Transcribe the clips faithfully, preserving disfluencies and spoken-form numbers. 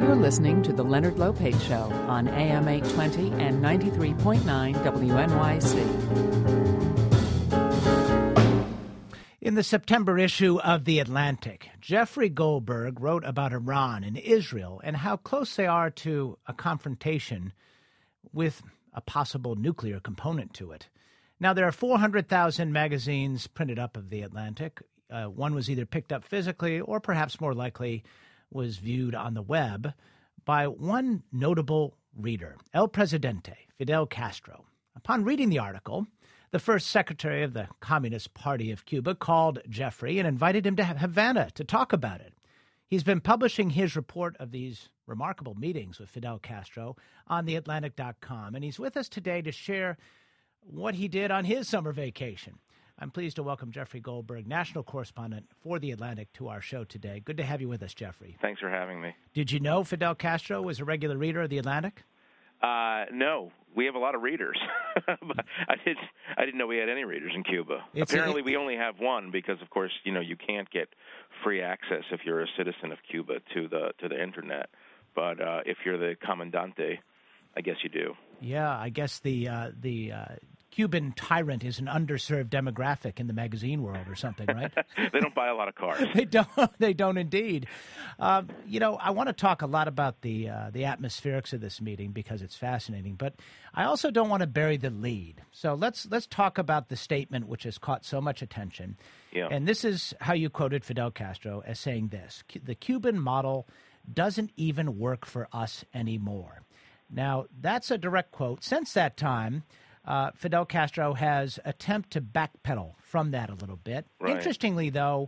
You're listening to The Leonard Lopate Show on A M eight twenty and ninety-three point nine W N Y C. In the September issue of The Atlantic, Jeffrey Goldberg wrote about Iran and Israel and how close they are to a confrontation with a possible nuclear component to it. Now, there are four hundred thousand magazines printed up of The Atlantic. Uh, one was either picked up physically or perhaps more likely was viewed on the web by one notable reader, El Presidente, Fidel Castro. Upon reading the article, the first secretary of the Communist Party of Cuba called Jeffrey and invited him to Havana to talk about it. He's been publishing his report of these remarkable meetings with Fidel Castro on the atlantic dot com, and he's with us today to share what he did on his summer vacation. I'm pleased to welcome Jeffrey Goldberg, national correspondent for The Atlantic, to our show today. Good to have you with us, Jeffrey. Thanks for having me. Did you know Fidel Castro was a regular reader of The Atlantic? Uh, no, we have a lot of readers. But I didn't. I didn't know we had any readers in Cuba. It's Apparently, a, we only have one because, of course, you know you can't get free access if you're a citizen of Cuba to the to the internet. But uh, if you're the comandante, I guess you do. Yeah, I guess the uh, the uh, Cuban tyrant is an underserved demographic in the magazine world or something, right? They don't buy a lot of cars. They don't. They don't indeed. Um, you know, I want to talk a lot about the uh, the atmospherics of this meeting because it's fascinating. But I also don't want to bury the lead. So let's let's talk about the statement which has caught so much attention. Yeah. And this is how you quoted Fidel Castro as saying this: "The Cuban model doesn't even work for us anymore." Now, that's a direct quote. Since that time, uh, Fidel Castro has attempted to backpedal from that a little bit. Right. Interestingly, though,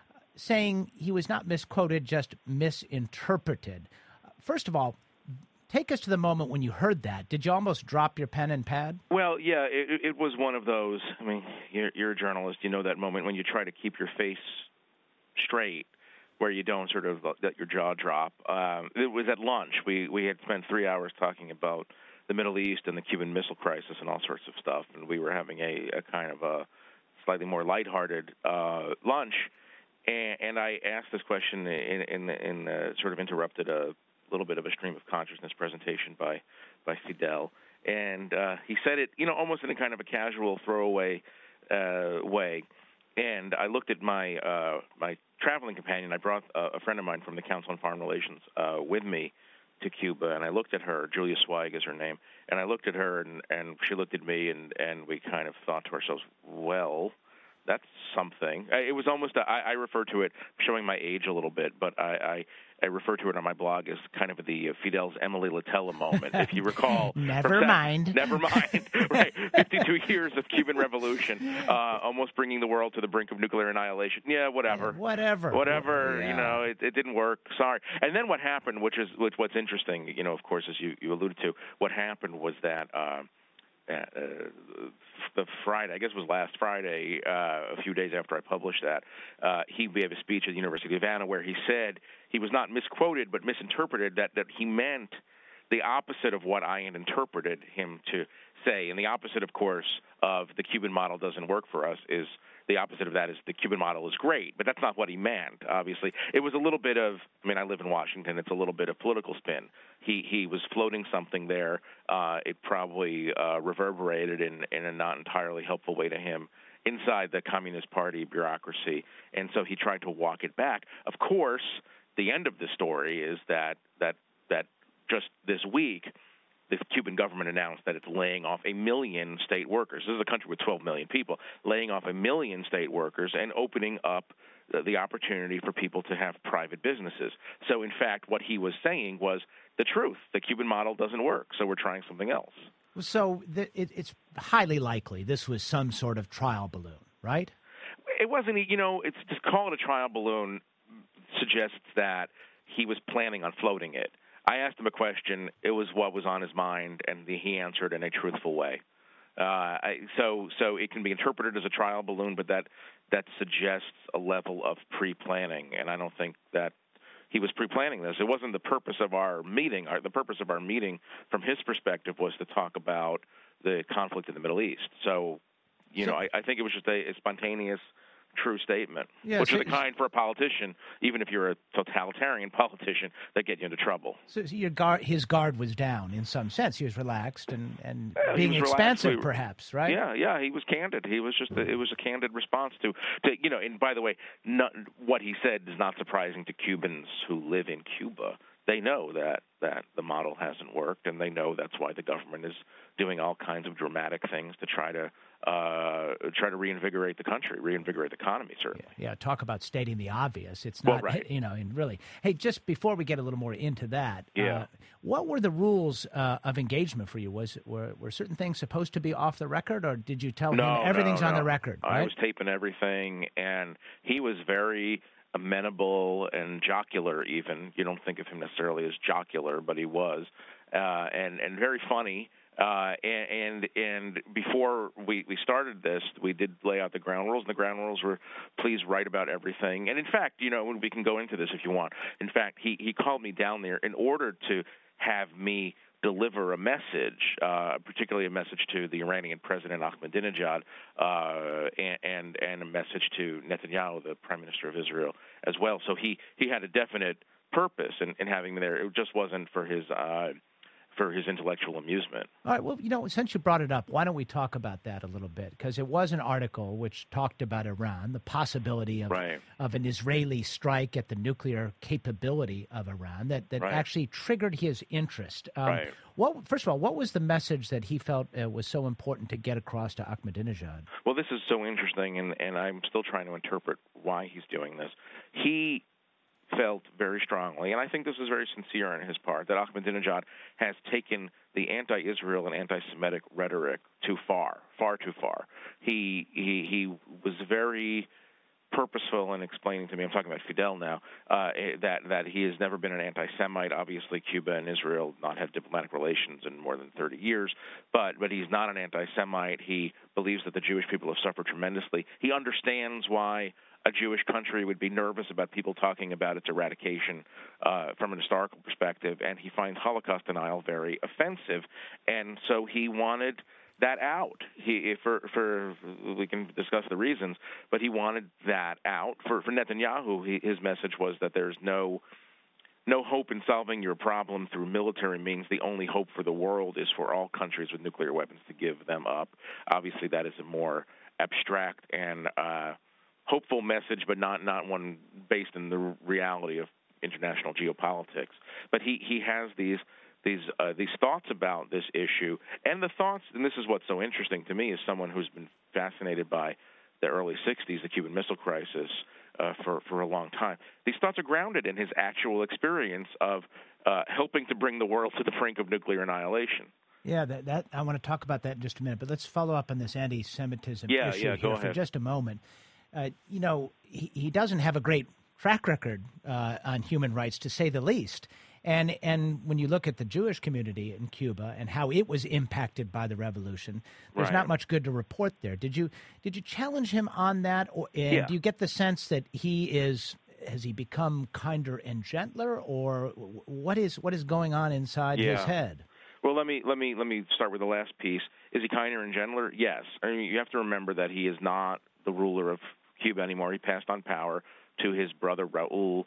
saying he was not misquoted, just misinterpreted. First of all, take us to the moment when you heard that. Did you almost drop your pen and pad? Well, yeah, it, it was one of those. I mean, you're, you're a journalist. You know that moment when you try to keep your face straight, where you don't sort of let your jaw drop. Um, it was at lunch. We we had spent three hours talking about the Middle East and the Cuban Missile Crisis and all sorts of stuff, and we were having a, a kind of a slightly more lighthearted uh, lunch. And, and I asked this question in, in, in uh, sort of interrupted a little bit of a stream of consciousness presentation by by Fidel, and uh, he said it, you know, almost in a kind of a casual throwaway uh, way. And I looked at my uh, my traveling companion. I brought a, a friend of mine from the Council on Foreign Relations uh, with me to Cuba, and I looked at her. Julia Zweig is her name. And I looked at her, and, and she looked at me, and, and we kind of thought to ourselves, well, that's something. It was almost, a, I, I refer to it, showing my age a little bit, but I, I, I refer to it on my blog as kind of the Fidel's Emily Litella moment, if you recall. Never that, mind. Never mind, right. fifty-two years of Cuban Revolution, uh, almost bringing the world to the brink of nuclear annihilation. Yeah, whatever. Yeah, whatever. Whatever, yeah. you know, it, it didn't work. Sorry. And then what happened, which is which, what's interesting, you know, of course, as you, you alluded to, what happened was that uh, uh, the Friday, I guess it was last Friday, uh, a few days after I published that, uh, he gave a speech at the University of Havana where he said he was not misquoted but misinterpreted, that, that he meant the opposite of what I had interpreted him to say. And the opposite, of course, of the Cuban model doesn't work for us is the opposite of that is the Cuban model is great. But that's not what he meant, obviously. It was a little bit of, I mean, I live in Washington. It's a little bit of political spin. He he was floating something there. Uh, it probably uh, reverberated in, in a not entirely helpful way to him inside the Communist Party bureaucracy. And so he tried to walk it back. Of course, the end of the story is that that that just this week, the Cuban government announced that it's laying off a million state workers. This is a country with twelve million people, laying off a million state workers and opening up the, the opportunity for people to have private businesses. So, in fact, what he was saying was the truth. The Cuban model doesn't work, so we're trying something else. So the, it, it's highly likely this was some sort of trial balloon, right? It wasn't, you know, it's to call it a trial balloon suggests that he was planning on floating it. I asked him a question. It was what was on his mind, and he answered in a truthful way. Uh, I, so, so it can be interpreted as a trial balloon, but that that suggests a level of pre-planning, and I don't think that he was pre-planning this. It wasn't the purpose of our meeting. Our, the purpose of our meeting, from his perspective, was to talk about the conflict in the Middle East. So, you know, I, I think it was just a, a spontaneous true statement, yeah, which so, is the kind for a politician, even if you're a totalitarian politician, that get you into trouble. So your guard, his guard was down in some sense. He was relaxed and, and yeah, being expansive, relaxed. perhaps, right? Yeah, yeah, he was candid. He was just a, it was a candid response to, to you know. And by the way, not, what he said is not surprising to Cubans who live in Cuba. They know that, that the model hasn't worked, and they know that's why the government is doing all kinds of dramatic things to try to uh, try to reinvigorate the country, reinvigorate the economy, certainly. Yeah, yeah, talk about stating the obvious. It's not, well, right. you know, and really. Hey, just before we get a little more into that, yeah. uh, what were the rules uh, of engagement for you? Was were, were certain things supposed to be off the record, or did you tell no, him everything's no, on no. the record? Right? I was taping everything, and he was very amenable and jocular even. You don't think of him necessarily as jocular, but he was, uh, and and very funny. Uh, and, and and before we, we started this, we did lay out the ground rules, and the ground rules were please write about everything. And in fact, you know, we can go into this if you want. In fact, he, he called me down there in order to have me deliver a message, uh, particularly a message to the Iranian President Ahmadinejad, uh, and, and and a message to Netanyahu, the Prime Minister of Israel, as well. So he, he had a definite purpose in, in having me there. It just wasn't for his uh, for his intellectual amusement. All right. Well, you know, since you brought it up, why don't we talk about that a little bit? Because it was an article which talked about Iran, the possibility of right. of an Israeli strike at the nuclear capability of Iran that, that right. actually triggered his interest. Um, right. What, first of all, what was the message that he felt uh, was so important to get across to Ahmadinejad? Well, this is so interesting, and, and I'm still trying to interpret why he's doing this. He felt very strongly, and I think this is very sincere on his part, that Ahmadinejad has taken the anti-Israel and anti-Semitic rhetoric too far, far too far. He he he was very purposeful in explaining to me, I'm talking about Fidel now, uh, that that he has never been an anti-Semite. Obviously, Cuba and Israel not had diplomatic relations in more than thirty years, but but he's not an anti-Semite. He believes that the Jewish people have suffered tremendously. He understands why a Jewish country would be nervous about people talking about its eradication uh, from an historical perspective, and he finds Holocaust denial very offensive, and so he wanted that out. He, for, for we can discuss the reasons, but he wanted that out. For, for Netanyahu, he, his message was that there's no no hope in solving your problem through military means. The only hope for the world is for all countries with nuclear weapons to give them up. Obviously, that is a more abstract and uh, hopeful message, but not, not one based in the reality of international geopolitics. But he, he has these these uh, these thoughts about this issue, and the thoughts, and this is what's so interesting to me as someone who's been fascinated by the early sixties, the Cuban Missile Crisis, uh, for, for a long time. These thoughts are grounded in his actual experience of uh, helping to bring the world to the brink of nuclear annihilation. Yeah, that, that I want to talk about that in just a minute, but let's follow up on this anti-Semitism yeah, issue yeah, here go for ahead. just a moment. Uh, you know, he, he doesn't have a great track record uh, on human rights, to say the least. And and when you look at the Jewish community in Cuba and how it was impacted by the revolution, there's right. not much good to report there. Did you did you challenge him on that, or and yeah. do you get the sense that he is has he become kinder and gentler, or what is what is going on inside yeah. his head? Well, let me let me let me start with the last piece. Is he kinder and gentler? Yes. I mean, you have to remember that he is not the ruler of Cuba anymore. He passed on power to his brother Raul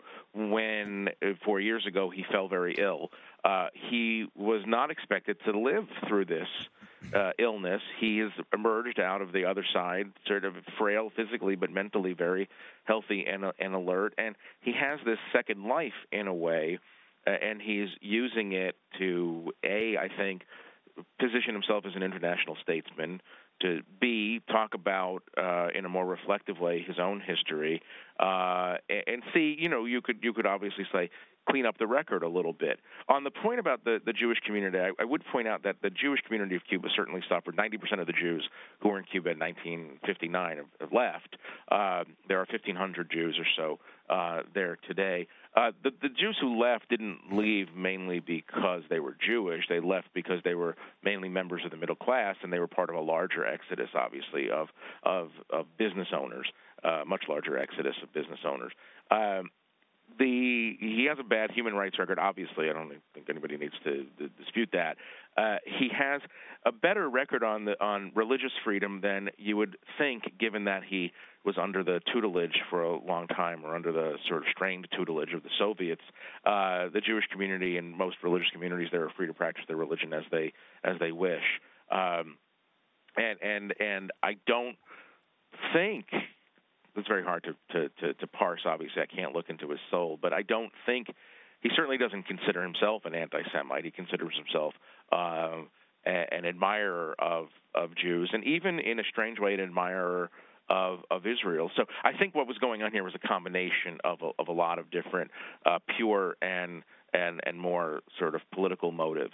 when uh, four years ago he fell very ill. Uh, he was not expected to live through this uh, illness. He has emerged out of the other side, sort of frail physically, but mentally very healthy and, uh, and alert. And he has this second life in a way, uh, and he's using it to, A, I think, position himself as an international statesman, to B, talk about uh, in a more reflective way his own history, uh, and C, you know, you could you could obviously say clean up the record a little bit. On the point about the, the Jewish community, I, I would point out that the Jewish community of Cuba certainly suffered. ninety percent of the Jews who were in Cuba in nineteen fifty-nine have, have left. Uh, there are fifteen hundred Jews or so uh, there today. Uh, the, the Jews who left didn't leave mainly because they were Jewish. They left because they were mainly members of the middle class, and they were part of a larger exodus, obviously, of of, of business owners, uh, much larger exodus of business owners. Um, the he has a bad human rights record. Obviously, I don't think anybody needs to, to dispute that. Uh, he has a better record on the on religious freedom than you would think, given that he was under the tutelage for a long time, or under the sort of strained tutelage of the Soviets. Uh, the Jewish community and most religious communities, they are free to practice their religion as they as they wish. Um, and and and I don't think. It's very hard to, to, to, to parse, obviously. I can't look into his soul. But I don't think – he certainly doesn't consider himself an anti-Semite. He considers himself uh, a, an admirer of, of Jews, and even in a strange way an admirer of, of Israel. So I think what was going on here was a combination of a, of a lot of different uh, pure and, and, and more sort of political motives.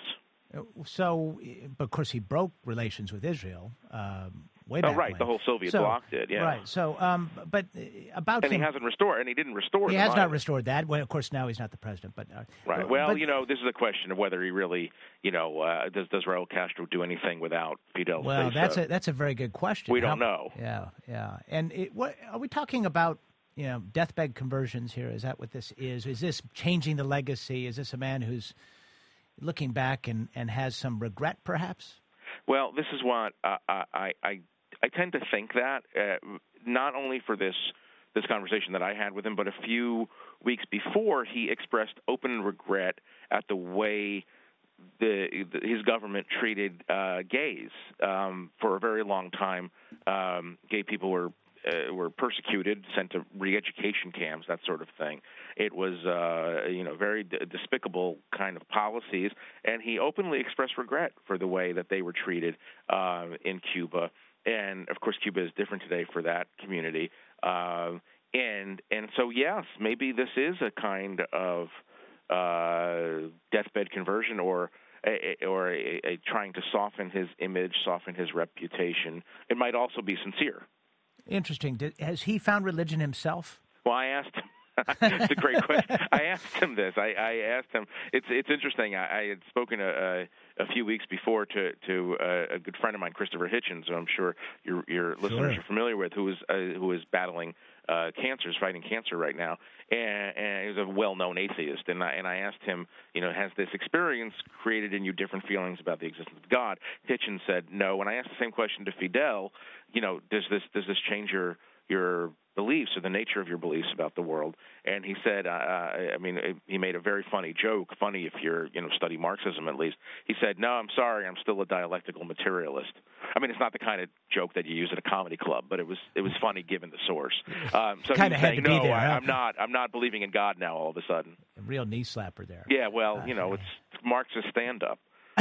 So, of course, he broke relations with Israel um, way back Oh, right. when. The whole Soviet so, bloc did, yeah. Right. So, um, but about and him, he hasn't restored, and he didn't restore. He them has either. not restored that. Well, of course, now he's not the president. But uh, right. Well, but, you know, this is a question of whether he really, you know, uh, does does Raul Castro do anything without Fidel? Well, say that's so? a that's a very good question. We don't How, know. Yeah, yeah. And it, what are we talking about? You know, deathbed conversions here. Is that what this is? Is this changing the legacy? Is this a man who's looking back and, and has some regret, perhaps? Well, this is what uh, I, I I tend to think that uh, not only for this this conversation that I had with him, but a few weeks before, he expressed open regret at the way the, the his government treated uh, gays. Um, for a very long time, um, gay people were. Uh, were persecuted, sent to re-education camps, that sort of thing. It was, uh, you know, very d- despicable kind of policies, and he openly expressed regret for the way that they were treated uh, in Cuba. And of course, Cuba is different today for that community. Uh, and and so, yes, maybe this is a kind of uh, deathbed conversion, or a, or a, a trying to soften his image, soften his reputation. It might also be sincere. Interesting. Did, has he found religion himself? Well, I asked him. It's a great question. I asked him this. I, I asked him. It's it's interesting. I, I had spoken a, a, a few weeks before to to a, a good friend of mine, Christopher Hitchens, who I'm sure your your Sure. listeners are familiar with, who is uh, who is battling uh, cancer, is fighting cancer right now, and, and he's a well-known atheist. And I and I asked him, you know, has this experience created in you different feelings about the existence of God? Hitchens said no. When I asked the same question to Fidel, you know, does this does this change your your beliefs or the nature of your beliefs about the world? And he said, uh, I mean, he made a very funny joke, funny if you're, you know, study Marxism at least. He said, no, I'm sorry, I'm still a dialectical materialist. I mean, it's not the kind of joke that you use at a comedy club, but it was it was funny given the source. Um, so Kind of he's had saying, to be no, there, I, huh? I'm not, I'm not believing in God now all of a sudden. A real knee slapper there. Yeah, well, you know, it's Marxist stand-up.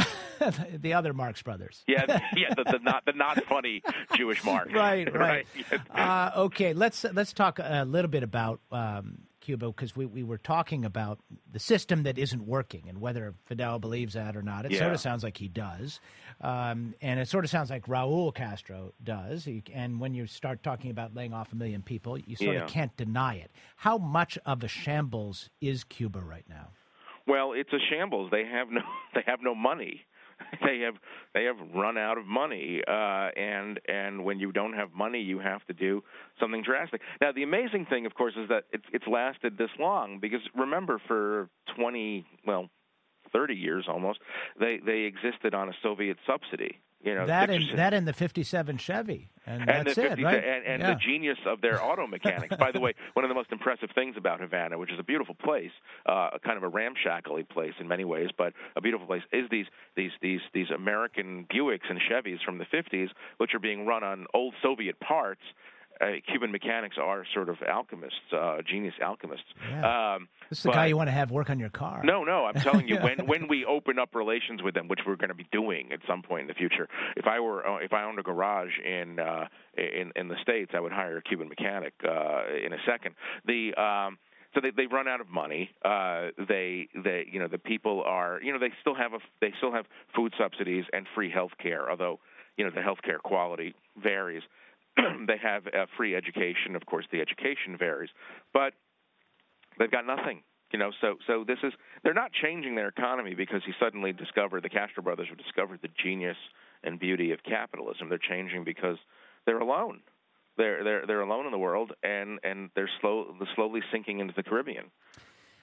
The other Marx brothers. Yeah, yeah, the, the not the not funny Jewish Marx. Right, right. right. uh, okay, let's let's talk a little bit about um, Cuba, because we, we were talking about the system that isn't working and whether Fidel believes that or not. It Yeah. sort of sounds like he does, um, and it sort of sounds like Raul Castro does. He, and when you start talking about laying off a million people, you sort Yeah. of can't deny it. How much of a shambles is Cuba right now? Well, it's a shambles. They have no they have no money. They have they have run out of money, uh, and and when you don't have money, you have to do something drastic. Now, the amazing thing, of course, is that it's it's lasted this long, because remember, for twenty, well, thirty years almost, they they existed on a Soviet subsidy. You know, That six- and that and the fifty-seven Chevy, and, and that's the it, fifty right? and, and Yeah. the genius of their auto mechanics. By the way, one of the most impressive things about Havana, which is a beautiful place, uh, kind of a ramshackly place in many ways, but a beautiful place, is these these these these American Buicks and Chevys from the fifties, which are being run on old Soviet parts. Uh, Cuban mechanics are sort of alchemists, uh, genius alchemists. Yeah. Um, This is the but- guy you want to have work on your car. no, no, I'm telling you, when when we open up relations with them, which we're going to be doing at some point in the future, if I were uh, if I owned a garage in uh, in in the States, I would hire a Cuban mechanic uh, in a second. The um, so they they run out of money. Uh, they they you know the people are you know they still have a they still have food subsidies and free health care, although you know the health care quality varies. They have uh, free education. Of course, the education varies, but they've got nothing. You know, so so this is they're not changing their economy because he suddenly discovered the Castro brothers have discovered the genius and beauty of capitalism. They're changing because they're alone. They're they're they're alone in the world, and and they're slow they're slowly sinking into the Caribbean.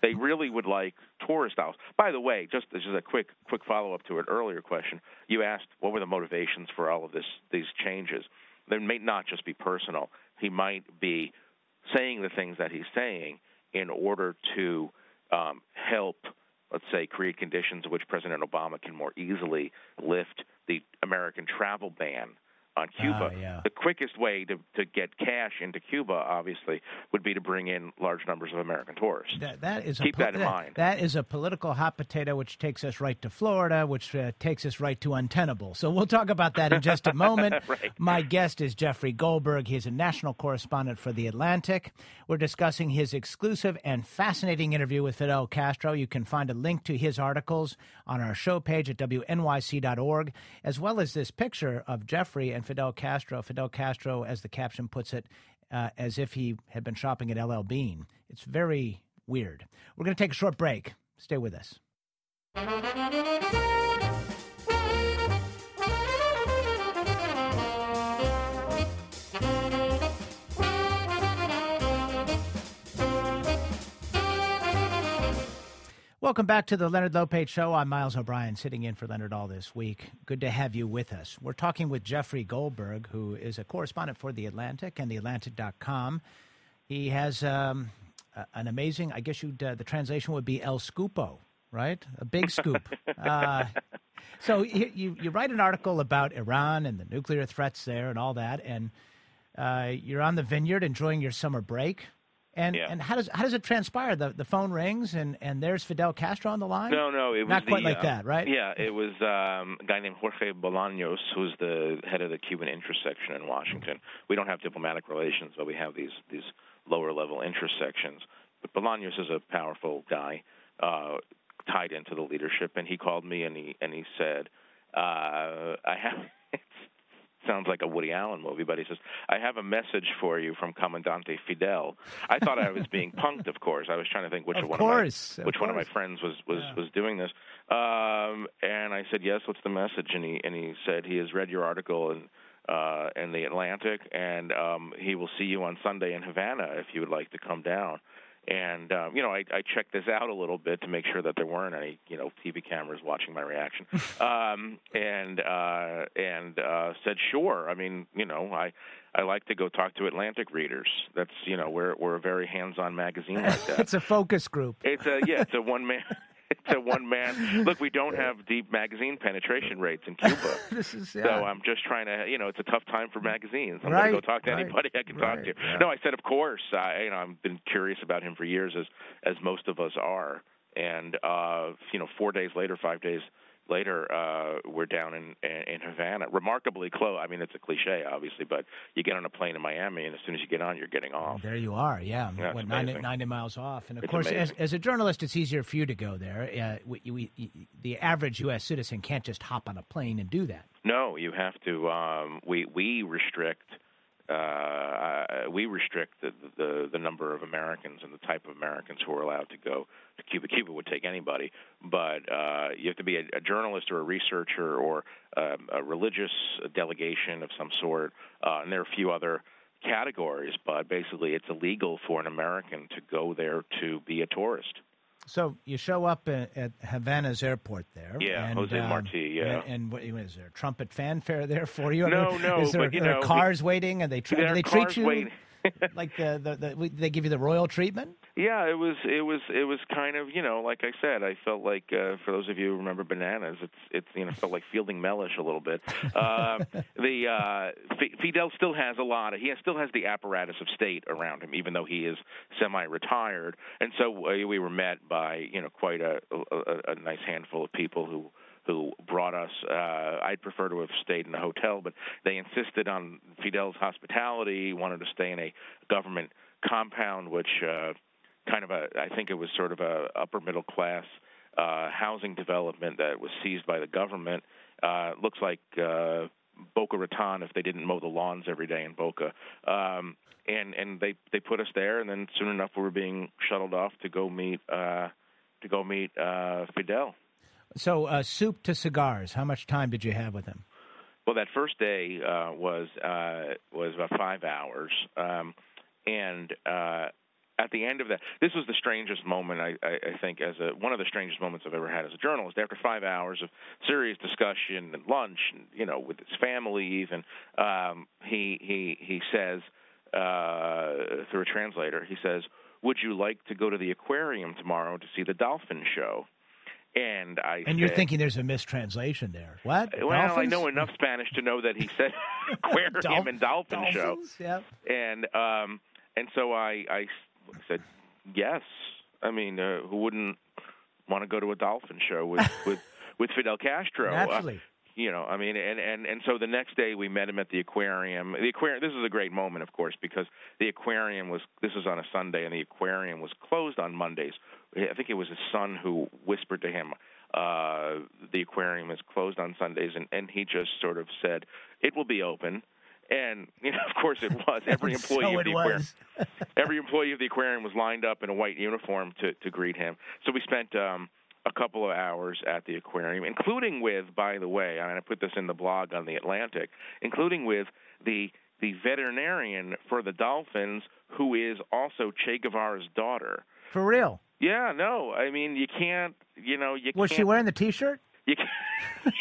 They really would like tourist styles. By the way, just this is a quick quick follow-up to an earlier question. You asked what were the motivations for all of this these changes. They may not just be personal. He might be saying the things that he's saying in order to um, help, let's say, create conditions in which President Obama can more easily lift the American travel ban on Cuba. Uh, yeah. The quickest way to, to get cash into Cuba, obviously, would be to bring in large numbers of American tourists. That, that is Keep a, that in that, mind. That is a political hot potato, which takes us right to Florida, which uh, takes us right to untenable. So we'll talk about that in just a moment. Right. My guest is Jeffrey Goldberg. He's a national correspondent for The Atlantic. We're discussing his exclusive and fascinating interview with Fidel Castro. You can find a link to his articles on our show page at W N Y C dot org, as well as this picture of Jeffrey and Fidel Castro. Fidel Castro, as the caption puts it, uh, as if he had been shopping at L L Bean. It's very weird. We're going to take a short break. Stay with us. Welcome back to the Leonard Lopate Show. I'm Miles O'Brien, sitting in for Leonard all this week. Good to have you with us. We're talking with Jeffrey Goldberg, who is a correspondent for The Atlantic and the atlantic dot com. He has um, an amazing, I guess you'd, uh, the translation would be El Scupo, right? A big scoop. uh, so you, you, you write an article about Iran and the nuclear threats there and all that, and uh, you're on the vineyard enjoying your summer break. And yeah. and how does how does it transpire? The the phone rings and, and there's Fidel Castro on the line? No, no, it was not quite the, like uh, that, right? Yeah, it was um, a guy named Jorge Bolaños, who's the head of the Cuban interest section in Washington. We don't have diplomatic relations, but we have these these lower level interest sections. But Bolaños is a powerful guy, uh, tied into the leadership, and he called me and he and he said, uh, "I have." Sounds like a Woody Allen movie, but he says, I have a message for you from Comandante Fidel. I thought I was being punked, of course. I was trying to think which of one course, of my which of one of my course. friends was was, Yeah. was doing this. Um, and I said, yes, what's the message? And he and he said he has read your article in uh, in the Atlantic, and um, he will see you on Sunday in Havana if you would like to come down. And, um, you know, I, I checked this out a little bit to make sure that there weren't any, you know, T V cameras watching my reaction. um, and uh, and uh, said, sure. I mean, you know, I I like to go talk to Atlantic readers. That's, you know, we're we're a very hands-on magazine like that. It's a focus group. It's a, yeah, it's a one-man. It's a one-man. Look, we don't have deep magazine penetration rates in Cuba. This is, yeah. So I'm just trying to, you know, it's a tough time for magazines. I'm Right, going to go talk to right, anybody I can right, talk to. yeah. No, I said, of course. I, you know, I've been curious about him for years, as as most of us are. And uh, you know, four days later, five days later, uh, we're down in, in Havana, remarkably close. I mean, it's a cliche, obviously, but you get on a plane in Miami, and as soon as you get on, you're getting off. There you are, yeah. Yeah, what, it's ninety, amazing. ninety miles off. And, of It's course, as, amazing. as a journalist, it's easier for you to go there. Uh, we, we, the average U S citizen can't just hop on a plane and do that. No, you have to. Um, we we restrict. Uh, we restrict the, the the number of Americans and the type of Americans who are allowed to go to Cuba. Cuba would take anybody, but uh, you have to be a, a journalist or a researcher or um, a religious delegation of some sort, uh, and there are a few other categories. But basically, it's illegal for an American to go there to be a tourist. So you show up at, at Havana's airport there. Yeah, and, Jose um, Marti, yeah. And, and what, is there trumpet fanfare there for you? I No, mean, no, Is there, but, you are there know, cars waiting? And they, tr- there do are they cars treat you waiting. like the, the, the they give you the royal treatment? Yeah, it was it was it was kind of, you know, like I said, I felt like uh, for those of you who remember Bananas, it's it's you know felt like Fielding Mellish a little bit. Uh, the uh, F- Fidel still has a lot of he has, still has the apparatus of state around him, even though he is semi-retired, and so uh, we were met by you know quite a, a, a nice handful of people who. who brought us, uh, I'd prefer to have stayed in a hotel, but they insisted on Fidel's hospitality, wanted to stay in a government compound, which uh, kind of a, I think it was sort of a upper middle class uh, housing development that was seized by the government. Uh, looks like uh, Boca Raton if they didn't mow the lawns every day in Boca. Um, and and they, they put us there, and then soon enough we were being shuttled off to go meet uh, to go meet uh, Fidel. So uh, soup to cigars. How much time did you have with him? Well, that first day uh, was uh, was about five hours, um, and uh, at the end of that, this was the strangest moment, I, I, I think, as a one of the strangest moments I've ever had as a journalist. After five hours of serious discussion and lunch, and you know, with his family even, um, he he he says uh, through a translator, he says, "Would you like to go to the aquarium tomorrow to see the dolphin show?" And I and said, you're thinking there's a mistranslation there. What? Well, Dolphins? I know enough Spanish to know that he said aquarium Dolph- and dolphin dolphins? show. Yep. And um, and so I, I said yes. I mean, uh, who wouldn't want to go to a dolphin show with with, with Fidel Castro? Naturally. Uh, you know, I mean, and, and, and so the next day we met him at the aquarium. The aquarium. This is a great moment, of course, because the aquarium was. This was on a Sunday, and the aquarium was closed on Mondays. I think it was his son who whispered to him, uh, "The aquarium is closed on Sundays," and, and he just sort of said, "It will be open." And you know, of course, it was. Every employee so of it the aquarium, was. every employee of the aquarium was lined up in a white uniform to, to greet him. So we spent um, a couple of hours at the aquarium, including with, by the way, I mean, I put this in the blog on the Atlantic, including with the the veterinarian for the dolphins, who is also Che Guevara's daughter. For real? Yeah, no, I mean, you can't, you know, you Was can't. she wearing the T-shirt? You can't.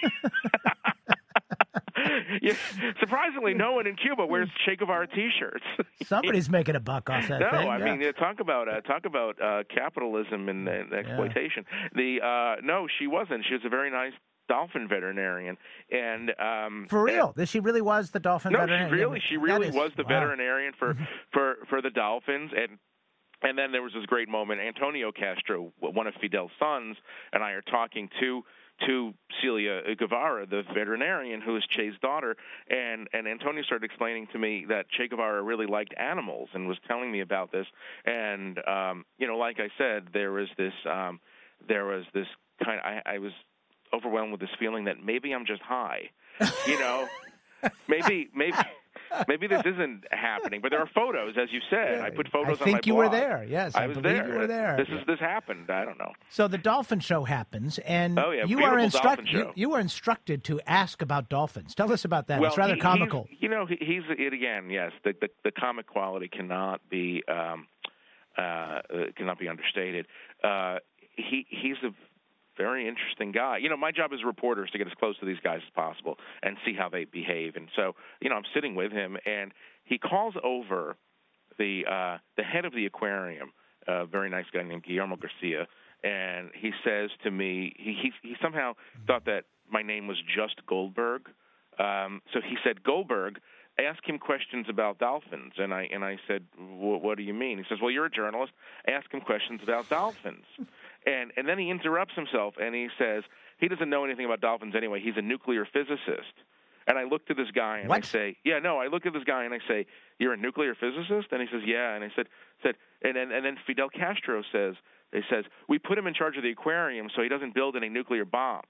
Yeah, surprisingly, no one in Cuba wears Che Guevara T-shirts. Somebody's making a buck off that no, thing. I yeah. mean, uh, talk about uh, talk about uh, capitalism and, and exploitation. The uh, no, she wasn't. She was a very nice dolphin veterinarian, and um, For real? That she really was the dolphin no, veterinarian? she really, she really is, was the wow. veterinarian for, for, for the dolphins, and and then there was this great moment. Antonio Castro, one of Fidel's sons, and I are talking to to Celia Guevara, the veterinarian who is Che's daughter, and, and Antonio started explaining to me that Che Guevara really liked animals and was telling me about this. And um, you know, like I said, there was this um, there was this kind of, I, I was overwhelmed with this feeling that maybe I'm just high, you know, maybe maybe. Maybe this isn't happening, but there are photos, as you said. Yeah, I put photos I on my think you blog. were there. Yes, I, I was believe there. you were there. This yeah. is this happened. I don't know. So the dolphin show happens, and Oh, yeah, you are beautiful instructed. dolphin You, show. you were instructed to ask about dolphins. Tell us about that. Well, it's rather he- comical. He's, you know, he, he's it again. Yes, the, the the comic quality cannot be um, uh, uh, cannot be understated. Uh, he he's a very interesting guy. You know, my job as a reporter is to get as close to these guys as possible and see how they behave. And so, you know, I'm sitting with him, and he calls over the uh, the head of the aquarium, a very nice guy named Guillermo Garcia, and he says to me, he he, he somehow thought that my name was just Goldberg. Um, so he said, Goldberg, ask him questions about dolphins. And I and I said, what do you mean? He says, well, you're a journalist. Ask him questions about dolphins. And and then he interrupts himself, and he says, he doesn't know anything about dolphins anyway. He's a nuclear physicist. And I looked at this guy, and What? I say, yeah, no, I look at this guy, and I say, you're a nuclear physicist? And he says, yeah. And I said, said, and then, and then Fidel Castro says, he says, we put him in charge of the aquarium so he doesn't build any nuclear bombs.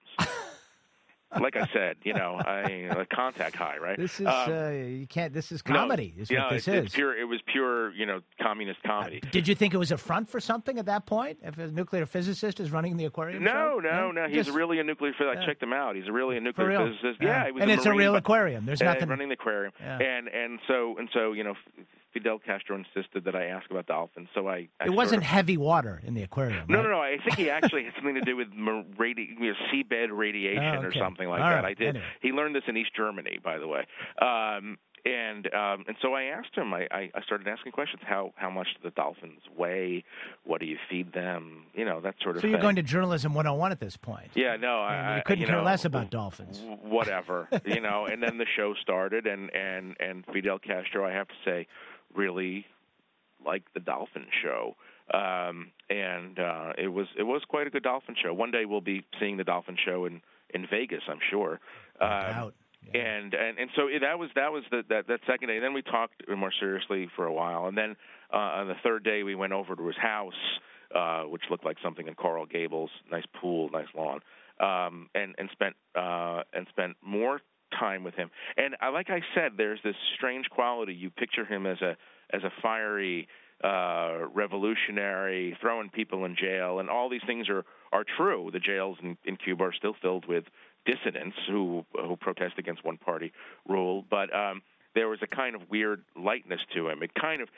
Like I said, you know, I, a contact high, right? This is Um, uh, you can't. This is comedy. No, is yeah, what this it's, is. it's pure. It was pure, you know, communist comedy. Did you think it was a front for something at that point? If a nuclear physicist is running the aquarium No, show? no, no. He's Just- really a nuclear physicist. I Yeah. checked him out. He's really a For nuclear real? physicist. Yeah. Yeah, he was and a it's a Marine, real but- aquarium. There's uh, nothing. running the aquarium. Yeah. And and so and so, you know, Fidel Castro insisted that I ask about dolphins. So I. I It wasn't Sort of, heavy water in the aquarium. no, right? no, no. I think he actually had something to do with mar- radi- you know, seabed radiation Oh, or okay. something like All that. right. I did. Anyway. He learned this in East Germany, by the way. Um, and um, and so I asked him. I, I, I started asking questions. How how much do the dolphins weigh? What do you feed them? You know, that sort of So thing. you're going to journalism one oh one at this point. Yeah, no, I mean, I you couldn't you care know, less about dolphins. w- Whatever, you know. And then the show started, and and and Fidel Castro, I have to say, really liked the dolphin show. Um, and uh, it was it was quite a good dolphin show. One day we'll be seeing the dolphin show in, in Vegas, I'm sure. No Um, doubt. Yeah. And, and and so that was that was the, that that second day. And then we talked more seriously for a while. And then uh, on the third day, we went over to his house, uh, which looked like something in Coral Gables. Nice pool, nice lawn, um, and and spent uh, and spent more time with him. And I, like I said, there's this strange quality. You picture him as a as a fiery uh, revolutionary, throwing people in jail, and all these things are are true. The jails in, in Cuba are still filled with dissidents who who protest against one party rule, but um, there was a kind of weird lightness to him. It kind of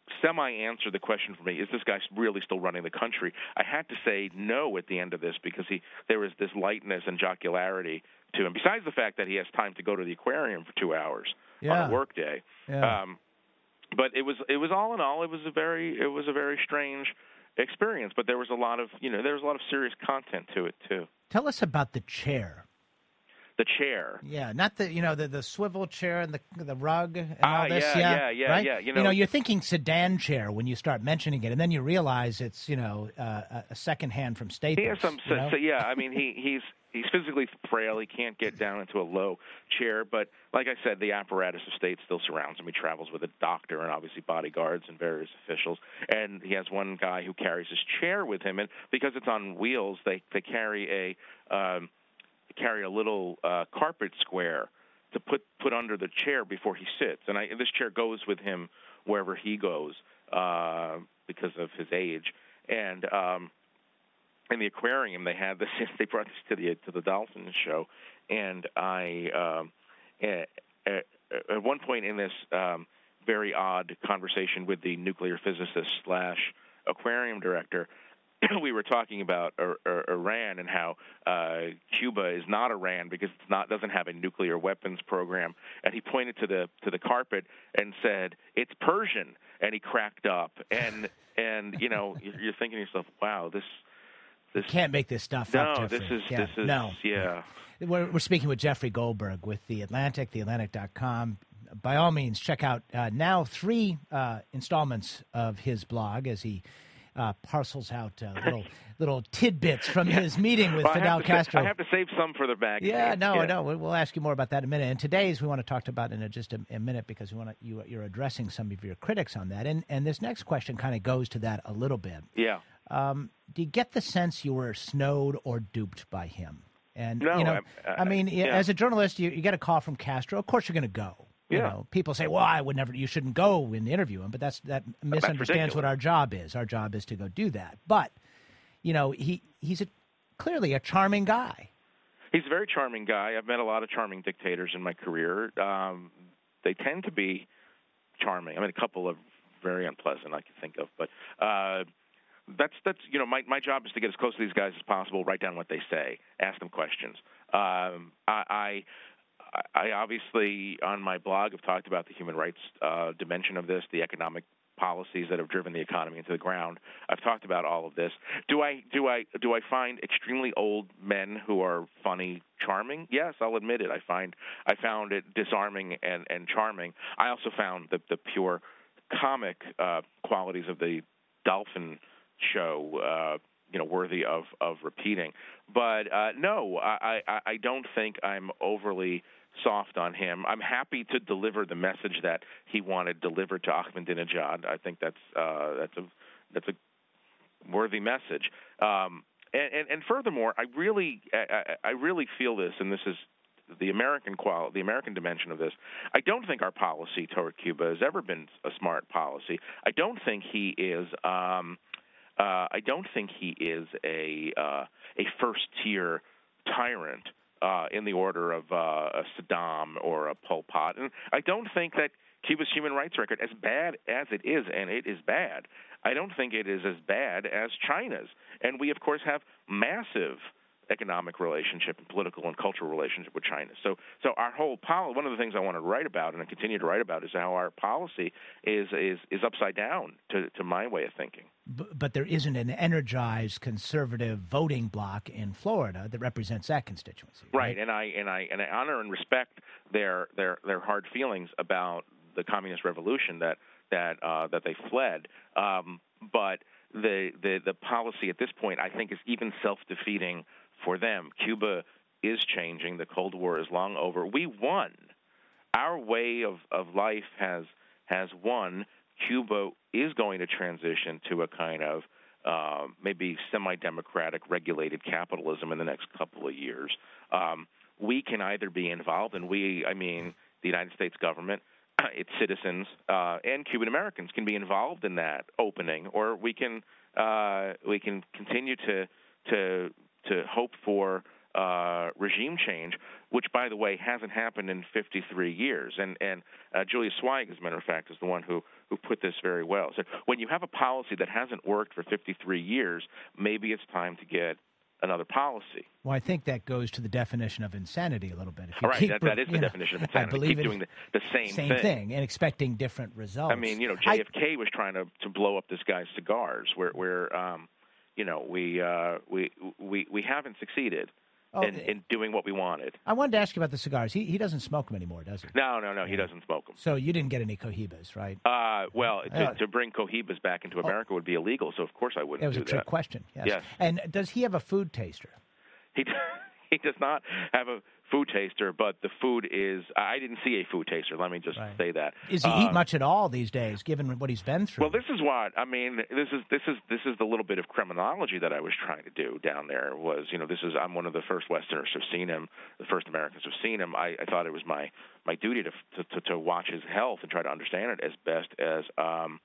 semi-answer the question for me, is this guy really still running the country? I had to say no at the end of this because he there was this lightness and jocularity to him, besides the fact that he has time to go to the aquarium for two hours yeah. on a work day. Yeah. Um, but it was it was all in all, it was a very it was a very strange experience. But there was a lot of you know there was a lot of serious content to it too. Tell us about the chair. The chair. Yeah, not the you know the, the swivel chair and the the rug and ah, all this. Yeah, yeah, yeah, yeah, right? yeah. You You know, know, you're thinking sedan chair when you start mentioning it, and then you realize it's you know uh, a second hand from Staples. He has some. you So, know? so yeah, I mean, he he's he's physically frail. He can't get down into a low chair. But like I said, the apparatus of state still surrounds him. He travels with a doctor and obviously bodyguards and various officials. And he has one guy who carries his chair with him. And because it's on wheels, they they carry a um, carry a little uh, carpet square to put put under the chair before he sits. And I, this chair goes with him wherever he goes uh, because of his age. And um, in the aquarium, they had this. They brought this to the to the dolphin show, and I um, at, at one point in this um, very odd conversation with the nuclear physicist slash aquarium director, we were talking about Iran and how uh, Cuba is not Iran because it's not doesn't have a nuclear weapons program. And he pointed to the to the carpet and said, "It's Persian," and he cracked up. And and you know you're thinking to yourself, "Wow, this this you can't make this stuff no, up." No, this is yeah. this is no. yeah. We're, we're speaking with Jeffrey Goldberg with The Atlantic, the atlantic dot com. By all means, check out uh, now three uh, installments of his blog as he uh, parcels out uh, little little tidbits from yeah. his meeting with well, Fidel I Castro. Sa- I have to save some for the back. Yeah, no, yeah. no. We'll ask you more about that in a minute. And today's we want to talk about in a, just a, a minute because we want to, you, you're addressing some of your critics on that. And and this next question kind of goes to that a little bit. Yeah. Um, do you get the sense you were snowed or duped by him? And no, you know, I, I, I mean, yeah. as a journalist, you, you get a call from Castro. Of course, you're going to go. You yeah. know, people say, "Well, I would never. You shouldn't go and interview him." But that's that misunderstands what our job is. Our job is to go do that. But you know, he he's a, clearly a charming guy. He's a very charming guy. I've met a lot of charming dictators in my career. Um, they tend to be charming. I mean, a couple of very unpleasant I can think of, but. Uh, That's that's you know my my job is to get as close to these guys as possible, write down what they say, ask them questions. Um, I, I I obviously on my blog have talked about the human rights uh, dimension of this, the economic policies that have driven the economy into the ground. I've talked about all of this. Do I do I do I find extremely old men who are funny charming? Yes, I'll admit it. I find I found it disarming and, and charming. I also found the the pure comic uh, qualities of the dolphin show, uh, you know, worthy of, of repeating. But uh, no, I, I, I don't think I'm overly soft on him. I'm happy to deliver the message that he wanted delivered to Ahmadinejad. I think that's uh, that's a that's a worthy message. Um, and, and, and furthermore, I really I, I really feel this, and this is the American quality, the American dimension of this. I don't think our policy toward Cuba has ever been a smart policy. I don't think he is. Um, Uh, I don't think he is a uh, a first-tier tyrant uh, in the order of uh, a Saddam or a Pol Pot. And I don't think that Cuba's human rights record, as bad as it is, and it is bad, I don't think it is as bad as China's. And we, of course, have massive economic relationship and political and cultural relationship with China. So so our whole policy, one of the things I want to write about and I continue to write about is how our policy is is, is upside down to, to my way of thinking. But, but there isn't an energized conservative voting bloc in Florida that represents that constituency. Right, right. and I and I and I honor and respect their their their hard feelings about the communist revolution that that uh, that they fled. Um, but the, the the policy at this point, I think, is even self-defeating for them. Cuba is changing. The Cold War is long over. We won. Our way of, of life has has won. Cuba is going to transition to a kind of uh, maybe semi-democratic regulated capitalism in the next couple of years. Um, we can either be involved, and we, I mean, the United States government, its citizens, uh, and Cuban Americans can be involved in that opening, or we can uh, we can continue to to to hope for uh, regime change, which, by the way, hasn't happened in fifty-three years. And and uh, Julia Zweig, as a matter of fact, is the one who who put this very well. So when you have a policy that hasn't worked for fifty-three years, maybe it's time to get another policy. Well, I think that goes to the definition of insanity a little bit. If you All right, keep, that, that is the you know, definition of insanity. I believe keep it, doing the, the same, same thing. thing and expecting different results. I mean, you know, J F K I, was trying to, to blow up this guy's cigars, where, where um, you know, we uh, we we we haven't succeeded. Oh, in, in doing what we wanted. I wanted to ask you about the cigars. He he doesn't smoke them anymore, does he? No, no, no. He doesn't smoke them. So you didn't get any Cohibas, right? Uh, well, to, uh, to bring Cohibas back into America oh. would be illegal, so of course I wouldn't do that. It was do a trick that. question, yes. yes. And does he have a food taster? He he does not have a food taster, but the food is – I didn't see a food taster. Let me just right. say that. Does he uh, eat much at all these days, given what he's been through? Well, this is what – I mean, this is this is this is the little bit of criminology that I was trying to do down there was, you know, this is – I'm one of the first Westerners who've seen him, the first Americans who've seen him. I, I thought it was my, my duty to, to to watch his health and try to understand it as best as um,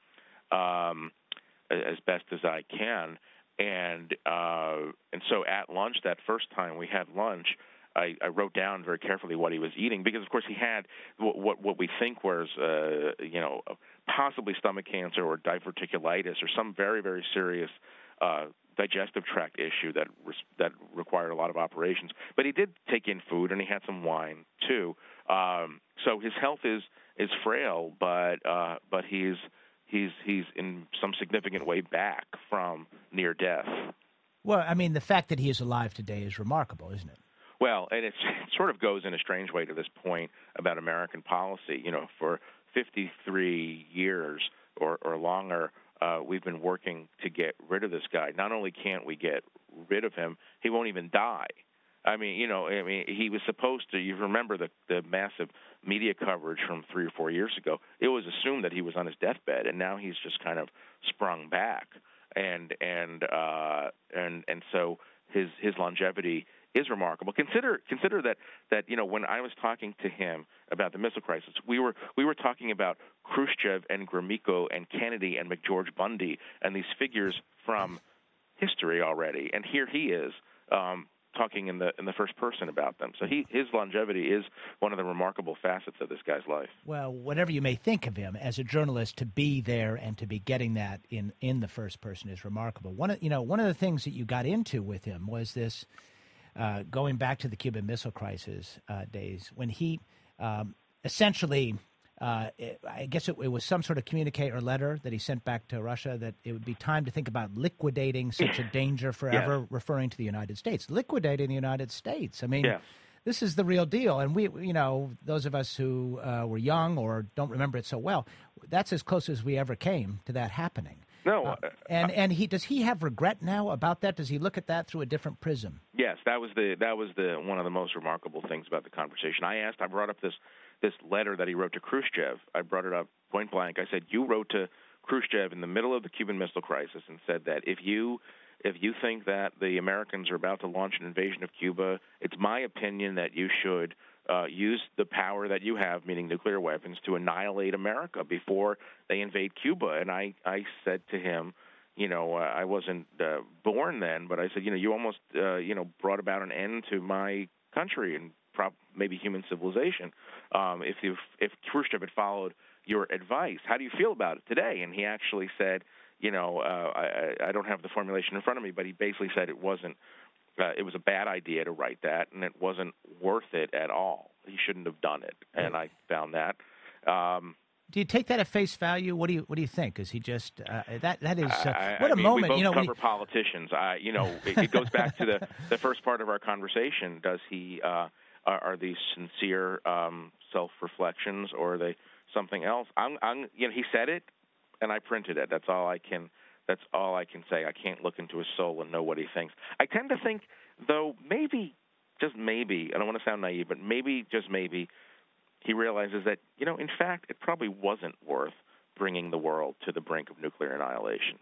um, as best as I can. And uh, and so at lunch that first time we had lunch, I, I wrote down very carefully what he was eating because, of course, he had what what, what we think was, uh, you know, possibly stomach cancer or diverticulitis or some very, very serious uh, digestive tract issue that res- that required a lot of operations. But he did take in food and he had some wine too. Um, so his health is is frail, but uh, but he's he's he's in some significant way back from near death. Well, I mean, the fact that he is alive today is remarkable, isn't it? Well, and it's, it sort of goes in a strange way to this point about American policy. You know, for fifty-three years or, or longer, uh, we've been working to get rid of this guy. Not only can't we get rid of him, he won't even die. I mean, you know, I mean, he was supposed to. You remember the the massive media coverage from three or four years ago? It was assumed that he was on his deathbed, and now he's just kind of sprung back, and and uh, and and so his his longevity is remarkable. Consider consider that that you know when I was talking to him about the missile crisis, we were we were talking about Khrushchev and Gromyko and Kennedy and McGeorge Bundy and these figures from history already, and here he is um, talking in the in the first person about them. So he his longevity is one of the remarkable facets of this guy's life. Well, whatever you may think of him as a journalist, to be there and to be getting that in in the first person is remarkable. One of you know one of the things that you got into with him was this. Uh, going back to the Cuban Missile Crisis uh, days, when he um, essentially, uh, it, I guess it, it was some sort of communique or letter that he sent back to Russia that it would be time to think about liquidating such a danger forever, yeah. referring to the United States. Liquidating the United States. I mean, yeah. This is the real deal. And we, you know, those of us who uh, were young or don't remember it so well, that's as close as we ever came to that happening. No, uh, and and he does he have regret now about that? Does he look at that through a different prism? Yes, that was the that was the one of the most remarkable things about the conversation. I asked, I brought up this this letter that he wrote to Khrushchev. I brought it up point blank. I said, you wrote to Khrushchev in the middle of the Cuban Missile Crisis and said that if you if you think that the Americans are about to launch an invasion of Cuba, it's my opinion that you should Uh, use the power that you have, meaning nuclear weapons, to annihilate America before they invade Cuba. And I, I said to him, you know, uh, I wasn't uh, born then, but I said, you know, you almost, uh, you know, brought about an end to my country and prob- maybe human civilization. Um, if you, if Khrushchev had followed your advice, how do you feel about it today? And he actually said, you know, uh, I, I don't have the formulation in front of me, but he basically said it wasn't. Uh, it was a bad idea to write that, and it wasn't worth it at all. He shouldn't have done it, and I found that. Um, do you take that at face value? What do you What do you think? Is he just uh, that? That is uh, I, what I a mean, moment. We both you know, cover he... politicians. I, you know, it, it goes back to the, the first part of our conversation. Does he uh, are, are these sincere um, self reflections, or are they something else? I'm, I'm, you know, he said it, and I printed it. That's all I can. That's all I can say. I can't look into his soul and know what he thinks. I tend to think, though, maybe, just maybe, I don't want to sound naive, but maybe, just maybe, he realizes that, you know, in fact, it probably wasn't worth bringing the world to the brink of nuclear annihilation.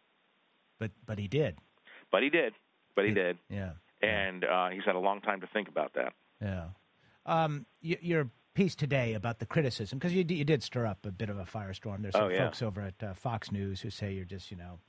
But but he did. But he did. But he it, did. Yeah. And uh, he's had a long time to think about that. Yeah. Um, y- your piece today about the criticism, because you, d- you did stir up a bit of a firestorm. There's some oh, yeah. folks over at uh, Fox News who say you're just, you know,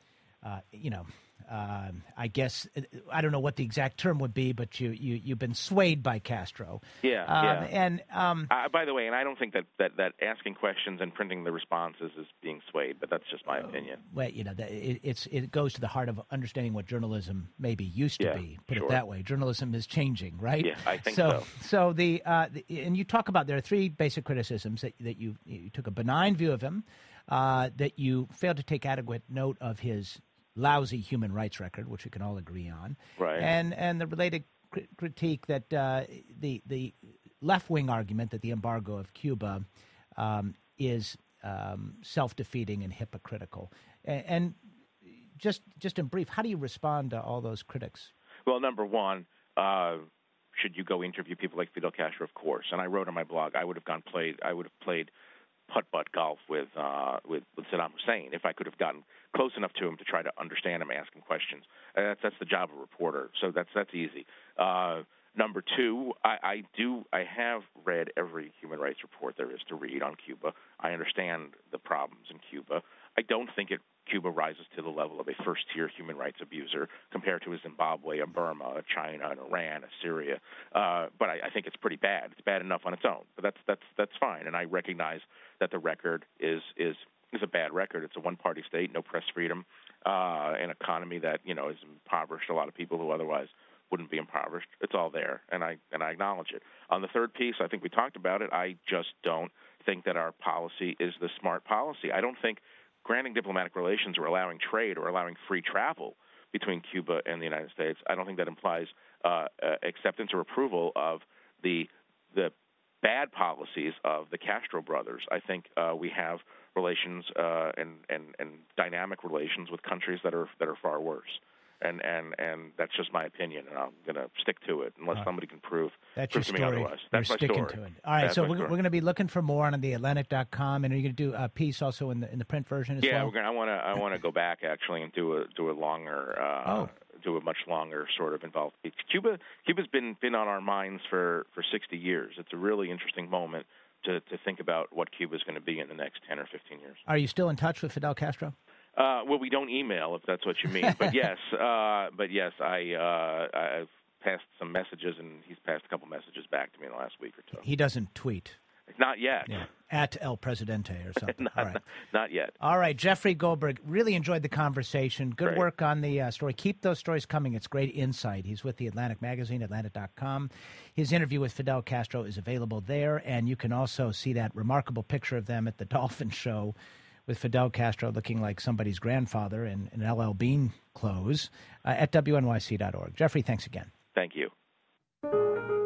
uh, you know, uh, I guess, I don't know what the exact term would be, but you, you, you've been swayed by Castro. Yeah, um, yeah. And um, uh, by the way, and I don't think that, that, that asking questions and printing the responses is being swayed, but that's just my uh, opinion. Well, you know, it, it's it goes to the heart of understanding what journalism maybe used to yeah, be. Put sure. it that way. Journalism is changing, right? Yeah, I think so. So, so the, uh, the and you talk about there are three basic criticisms that that you you took a benign view of him, uh, that you failed to take adequate note of his lousy human rights record, which we can all agree on, right? And and the related cr- critique that uh, the the left wing argument that the embargo of Cuba um, is um, self defeating and hypocritical. And, and just just in brief, how do you respond to all those critics? Well, number one, uh, should you go interview people like Fidel Castro? Of course. And I wrote on my blog, I would have gone played. I would have played putt-putt golf with, uh, with with Saddam Hussein if I could have gotten close enough to him to try to understand him, ask him questions. Uh, that's that's the job of a reporter. So that's that's easy. Uh, number two, I, I do I have read every human rights report there is to read on Cuba. I understand the problems in Cuba. I don't think it Cuba rises to the level of a first-tier human rights abuser compared to a Zimbabwe, a Burma, a China, an Iran, a Syria. Uh, but I, I think it's pretty bad. It's bad enough on its own. But that's that's that's fine. And I recognize that the record is is is a bad record. It's a one-party state, no press freedom, uh, an economy that you know has impoverished a lot of people who otherwise wouldn't be impoverished. It's all there, and I and I acknowledge it. On the third piece, I think we talked about it. I just don't think that our policy is the smart policy. I don't think granting diplomatic relations or allowing trade or allowing free travel between Cuba and the United States, I don't think that implies uh, uh, acceptance or approval of the the bad policies of the Castro brothers. I think uh, we have relations uh, and, and and dynamic relations with countries that are that are far worse. And, and and that's just my opinion, and I'm going to stick to it unless right. somebody can prove, that's prove your to story. me otherwise. That's You're my sticking story. to it. All right, that's so we're, we're story. going to be looking for more on the Atlantic dot com, and are you going to do a piece also in the in the print version as yeah, well? Yeah, we're going. I want to I want to go back actually and do a do a longer, uh, oh. do a much longer sort of involved piece. Cuba Cuba's been been on our minds for, for sixty years. It's a really interesting moment to to think about what Cuba's going to be in the next ten or fifteen years. Are you still in touch with Fidel Castro? Uh, well, we don't email, if that's what you mean. But yes, uh, but yes, I uh, I've passed some messages, and he's passed a couple messages back to me in the last week or two. He doesn't tweet. Not yet. Yeah. At El Presidente or something. not, All right. not yet. All right, Jeffrey Goldberg, really enjoyed the conversation. Good Great. work on the uh, story. Keep those stories coming. It's great insight. He's with the Atlantic Magazine, Atlantic dot com. His interview with Fidel Castro is available there, and you can also see that remarkable picture of them at the Dolphin Show with Fidel Castro looking like somebody's grandfather in, in L L Bean clothes uh, at W N Y C dot org. Jeffrey, thanks again. Thank you.